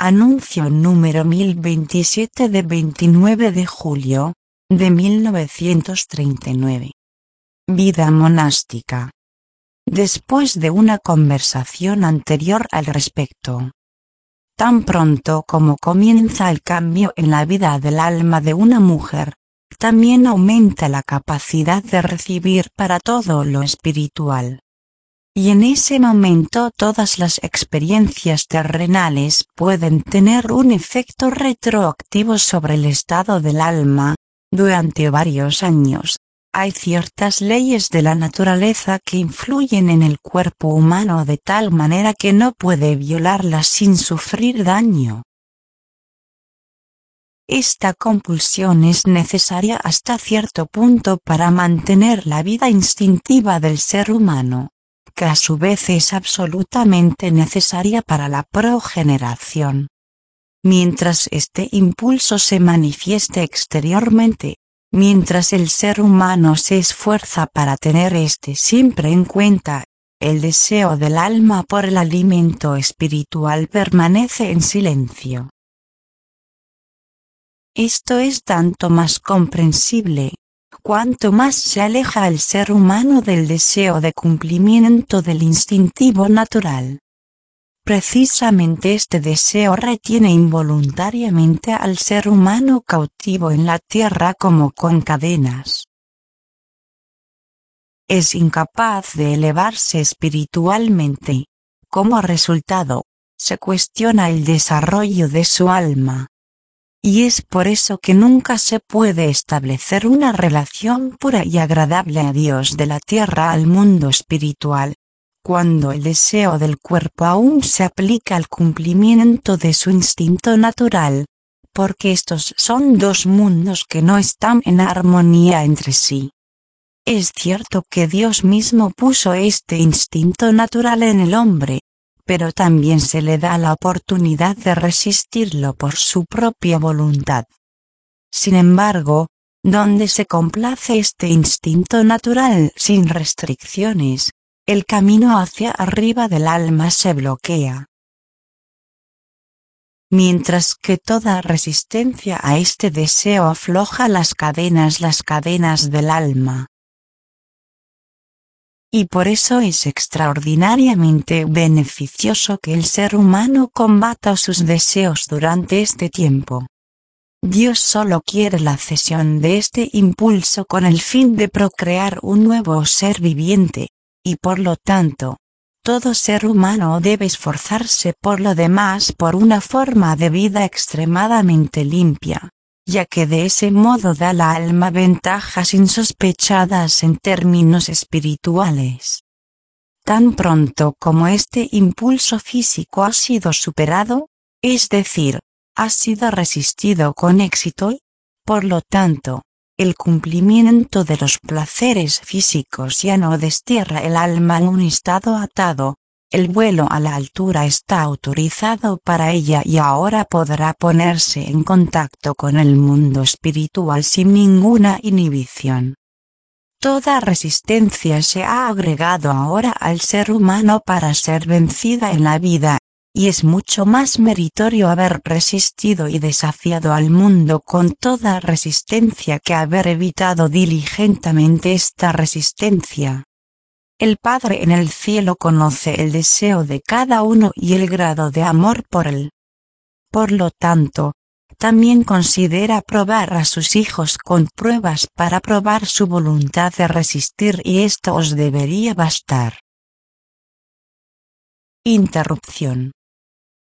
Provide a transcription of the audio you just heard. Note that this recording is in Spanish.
Anuncio número 1027 de 29 de julio, de 1939. Vida monástica. Después de una conversación anterior al respecto. Tan pronto como comienza el cambio en la vida del alma de una mujer, también aumenta la capacidad de recibir para todo lo espiritual. Y en ese momento todas las experiencias terrenales pueden tener un efecto retroactivo sobre el estado del alma. Durante varios años, hay ciertas leyes de la naturaleza que influyen en el cuerpo humano de tal manera que no puede violarlas sin sufrir daño. Esta compulsión es necesaria hasta cierto punto para mantener la vida instintiva del ser humano, que a su vez es absolutamente necesaria para la progeneración. Mientras este impulso se manifieste exteriormente, mientras el ser humano se esfuerza para tener siempre en cuenta, el deseo del alma por el alimento espiritual permanece en silencio. Esto es tanto más comprensible, cuanto más se aleja el ser humano del deseo de cumplimiento del instintivo natural. Precisamente este deseo retiene involuntariamente al ser humano cautivo en la tierra como con cadenas. Es incapaz de elevarse espiritualmente. Como resultado, se cuestiona el desarrollo de su alma. Y es por eso que nunca se puede establecer una relación pura y agradable a Dios de la tierra al mundo espiritual, cuando el deseo del cuerpo aún se aplica al cumplimiento de su instinto natural, porque estos son dos mundos que no están en armonía entre sí. Es cierto que Dios mismo puso este instinto natural en el hombre, pero también se le da la oportunidad de resistirlo por su propia voluntad. Sin embargo, donde se complace este instinto natural sin restricciones, el camino hacia arriba del alma se bloquea. Mientras que toda resistencia a este deseo afloja las cadenas del alma. Y por eso es extraordinariamente beneficioso que el ser humano combata sus deseos durante este tiempo. Dios solo quiere la cesión de este impulso con el fin de procrear un nuevo ser viviente, y por lo tanto, todo ser humano debe esforzarse por lo demás por una forma de vida extremadamente limpia, ya que de ese modo da al alma ventajas insospechadas en términos espirituales. Tan pronto como este impulso físico ha sido superado, es decir, ha sido resistido con éxito y, por lo tanto, el cumplimiento de los placeres físicos ya no destierra el alma en un estado atado. El vuelo a la altura está autorizado para ella y ahora podrá ponerse en contacto con el mundo espiritual sin ninguna inhibición. Toda resistencia se ha agregado ahora al ser humano para ser vencida en la vida, y es mucho más meritorio haber resistido y desafiado al mundo con toda resistencia que haber evitado diligentemente esta resistencia. El Padre en el cielo conoce el deseo de cada uno y el grado de amor por él. Por lo tanto, también considera probar a sus hijos con pruebas para probar su voluntad de resistir y esto os debería bastar. Interrupción.